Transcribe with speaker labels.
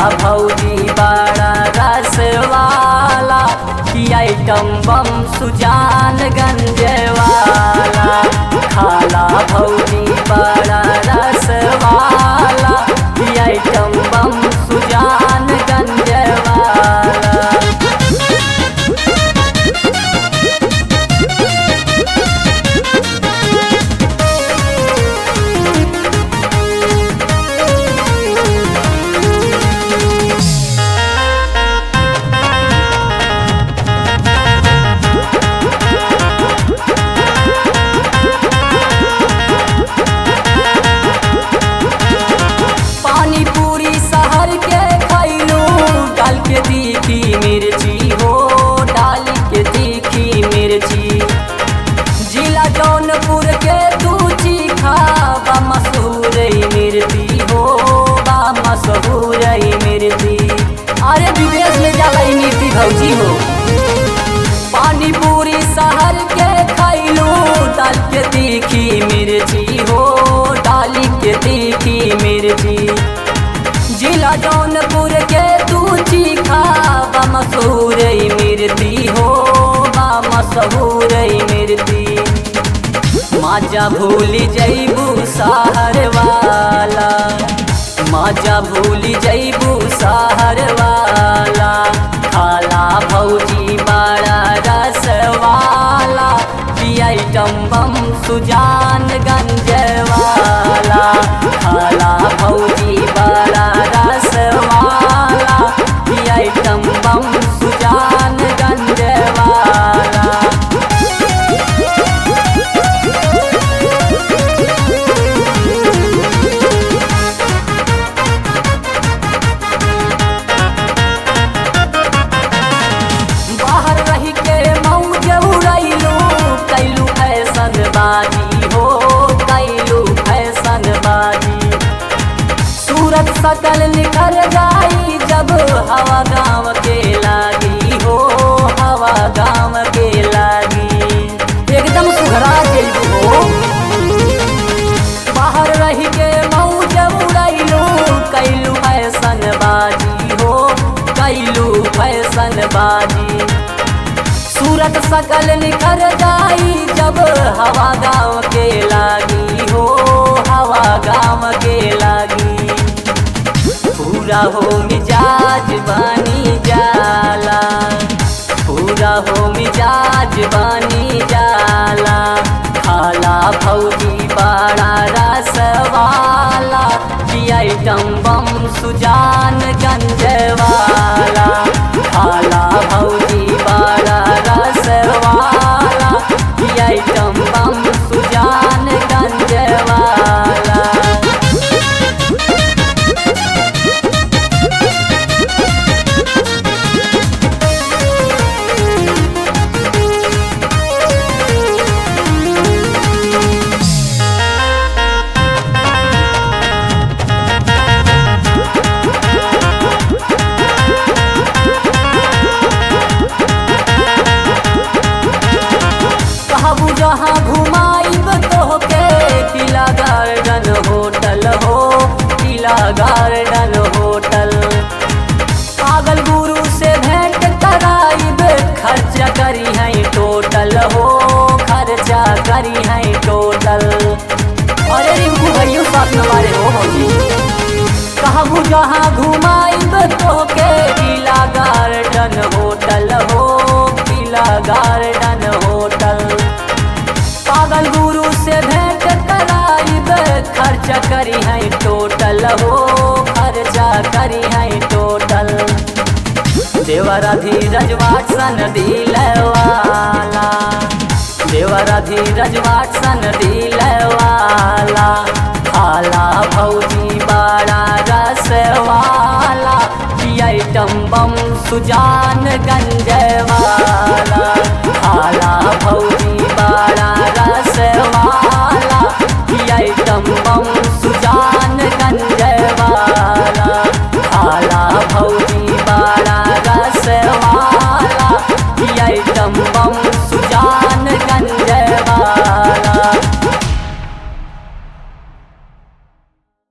Speaker 1: भौजी बड़ा रसवाला कि आइटम बम सुजान गंज वाला। खाला भौजी बड़ा रसवाला कि आइटम बम सुजान गंज वाला। पानी पूरी शहर के खैलू डाल के तीखी मिर्ची हो, डाल के तीखी मिर्ची। जिला जौनपुर के तू चीखा बा मशहूर मिर्ची हो, बा मशहूर मिर्ची। अरे विदेश में जाला मिर्ची भौजी हो। पानी पूरी शहर के खैलू डाल के तीखी मिर्ची हो, डाल के तीखी मिर्ची। जिला जौनपुर के तू चीखा बा मशहूर मिर्ची हो, बा मशहूर मिर्ची। माजा भूल जैबू शहर वाला, माजा भूल जैबू शहर वाला। खाला भौजी बड़ा रसवाला कि आइटम बम सुजान गंज वाला। खाला भौजी बड़ा रसवाला कि आइटम बम सुजान गंज वाला। बाहर रह के मौज उड़ैलू कैलू फैशन बाजी हो, कैलू फैशन बाजी। सूरत सकल निखर जाई जब हवा गाँव के लागी हो, हवा गाँव के लागी। एकदम सुघरा जैबू हो। बाहर रह के मौज उड़ैलू कैलू फैशन बाजी हो, कैलू फैशन बाजी। सूरत सकल निखर जाई जब हवा गाँव के लागी हो, हवा गाँव के लागी। पूरा हो मिजाज बनी जाला, पूरा हो मिजाज बनी जाला। खाला भौजी बड़ा रसवाला कि आइटम बम सुजान गंज वाला। खाला भौजी बड़ा रसवाला कि आइटम बम सुजान गंज वाला। कहबू जहाँ घुमाइब तोहके किला गार्डन होटल हो, किला गार्डन होटल। पागल गुरु से भेंट कराइब खर्चा करी है टोटल हो, खर्चा करी है टोटल। अरे रिंकू भैया साथ में मारे हो भौजी। कहबू जहाँ घुमाइब तोहके किला गार्डन होटल हो, किला गार्डन होटल। पागल गुरु से भेंट कराइब खर्चा करी है टोटल हो, खर्चा करी है टोटल। देवरा धीरज वाटसन दिलवाला, देवरा धीरज वाटसन दिलवाला। खाला भौजी बड़ा रसवाला कि आइटम बम सुजान गंज वाला। खाला भौजी बड़ा रसवाला कि आइटम बम सुजान गंज वाला। खाला भौजी बड़ा रसवाला कि आइटम बम